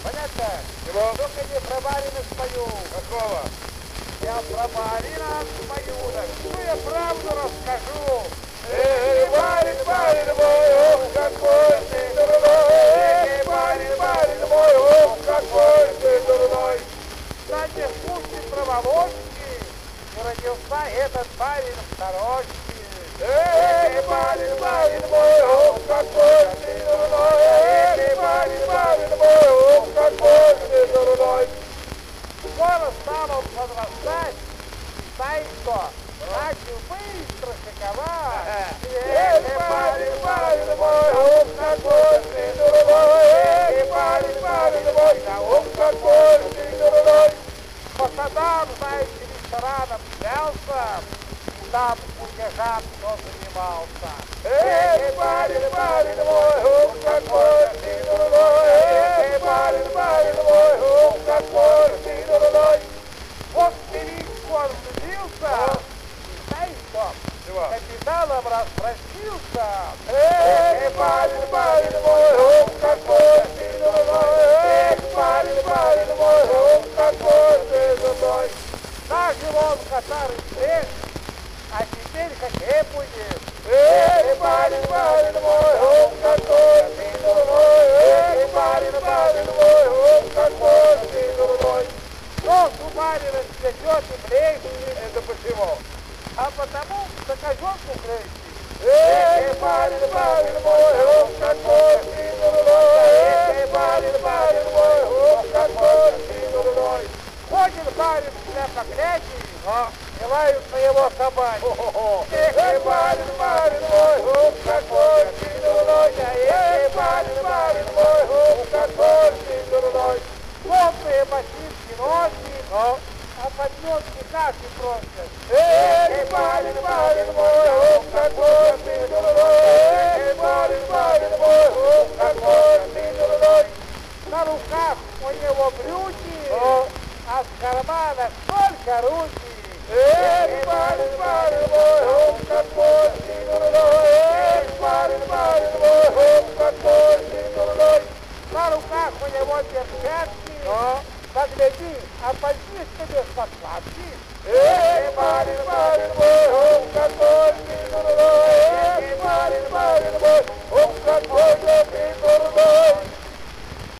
Понятно? Чего? Только не про барина спою. Какого? Я про барина спою. Так что я правду расскажу. Барин, барин мой, ох, какой ты дурной! Барин мой, ох, какой ты дурной! Кстати, в пушке Праволочки родился этот барин в сорочке. Барин мой, ох, какой ты дурной! Барин мой, ох, какой ты дурной! Скоро стал он подрастать, и знаешь что? Начал быстро шиковать. Барин мой, ох, какой ты дурной! Барин мой, ох, какой ты дурной! По садам, знаете, рестораном взялся, и там кутежам кто занимался. Барин мой, ох, какой ты дурной! Барин мой, ох, какой ты дурной! Вот певичку он влюбился, и знаешь что? Чего? Капитаном распростился. Барин мой, ох, какой ты дурной! Барин мой, ох, какой ты дурной! Нажил он косарый след, а теперь как будет. Барин мой, ох, какой ты дурной! Барин мой, ох, какой ты дурной! Нос у барина цветет и блещет, Это почему? а потому за козенку крестит. Барин мой, ох, какой ты дурной! Барин мой, ох, какой ты дурной! Ходит барин себя поглядит, желаются его собаки. Барин мой, ох, какой ты дурной! Барин мой, ох, какой ты дурной! Плотные ботинки носит, а подметки как и просят. Барин мой, ох, какой ты дурной! Барин мой, ох, какой ты дурной! На руках у него брюки, а в карманах только руки. Барин мой, ох, какой ты дурной! Барин мой, ох, какой ты дурной! На руках у него перчатки, погляди, а позднее тебе подкладки. Барин мой, ох, какой ты дурной! Барин мой, ох, какой